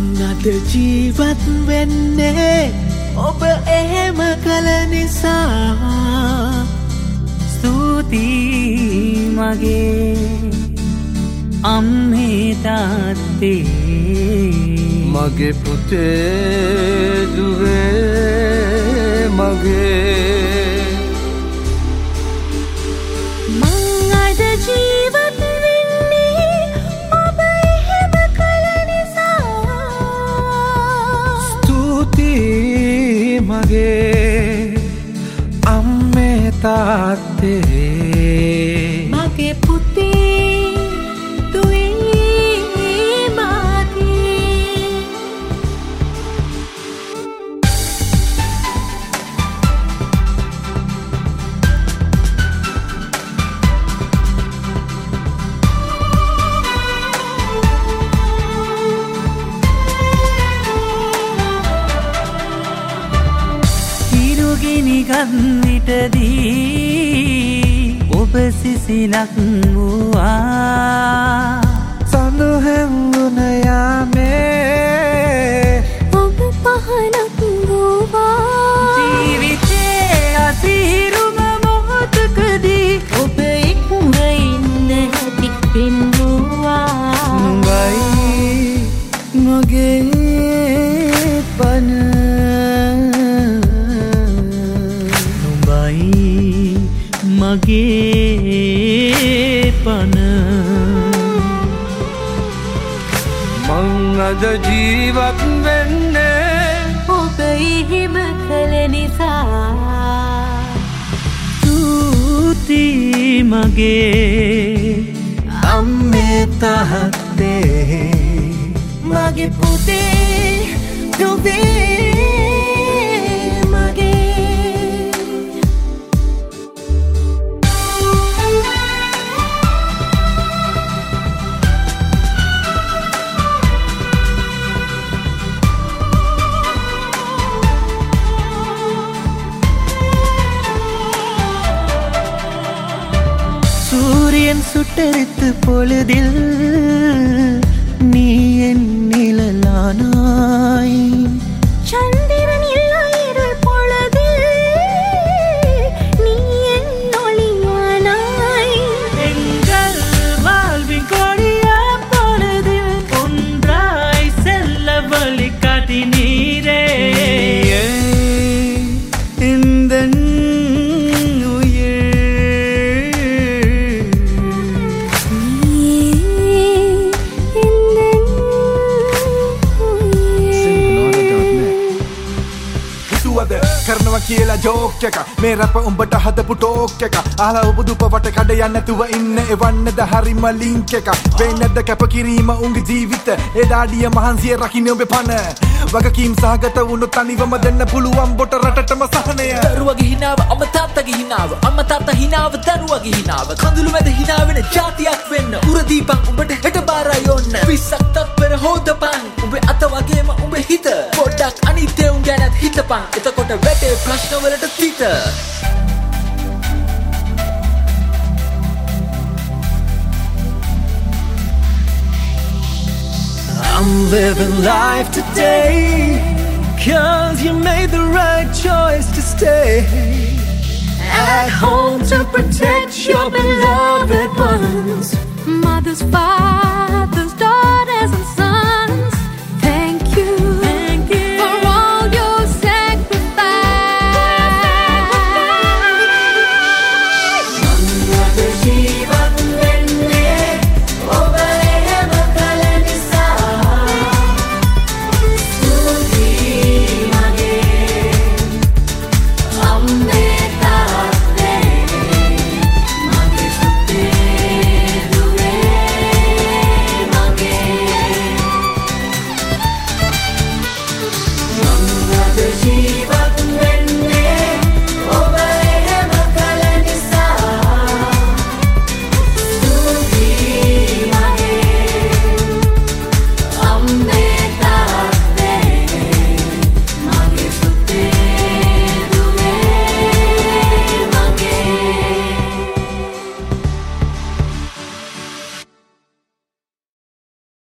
අද ජීවත් වෙන්නේ ඔබ එහෙම කළ නිසා ස්තුතියි මගේ අම්මේ තාත්තේ මගේ පුතේ දුවේ මගේ මං අද ජීවත් වෙන්නේ ඔබ එහෙම කළ නිසා ස්තුතියි මගේ අම්මේ තාත්තේ මගේ පුතේ දුවේ මගේ හිරුගිනි ගන්විටදී ඔබ සිසිලක් වූවා සඳුහැංගුණ යාමේ ඔබ පහනක් වූවා ජීවිතේ අසිහිරුම මොහොතකදී ඔබ එක්ව ඉන්න හැටි පෙන්වුවා නුඹයි මගේ පන නුඹයි මගේ පන මං අද ජීවත් වෙන්නේ ඔබ එහෙම කළ නිසා ස්තුතියි මගේ අම්මේ තාත්තේ මගේ පුතේ දුවේ මගේ சூரியன் சுட்டெரித்து பொழுதில் நீ என் நிழலானாய் சந்திரன் இல்லா இருள் பொழுதில் நீ என் ஒளியானாய் எங்கள் வாழ்வின் கொடிய பொழுதில் ஒன்றாய் செல்ல வழி காட்டினீரே இந்த කරනවා කියලා ජෝක් එක මේ රැප උඹට හදපු ටෝක් එක අහලා උපදුප වට කඩ යන්න නැතුව ඉන්න එවන්නද හරිම ලින්ක් එක වෙන්නද කැපකිරීම උන්ගේ ජීවිත ඒ දාඩිය මහන්සිය රකින්න ඔබේ පණ වගකීම් සහගත වුණු තනිවම දෙන්න පුළුවන් බොට රටටම සහනය දරුවගේ හිනාව අම්ම තාත්තගේ හිනාව අම්ම තාත්තා හිනාව දරුවගේ හිනාව කඳුළු මැද හිනා වෙන ජාතියක් වෙන්න උරදීපන් උඹට හෙට බාරයි ඔන්න 20ක් තත්පර හොදපන් උඹේ අත වගේම උඹේ හිත පොඩ්ඩක් අනිත් උන් ගැනත් හිතපන් එතකොට වැටේ ප්‍රශ්න වලට තිත I'm living life today 'cause you made the right choice to stay at home to protect your beloved ones. Mothers, fathers, daughters and sons.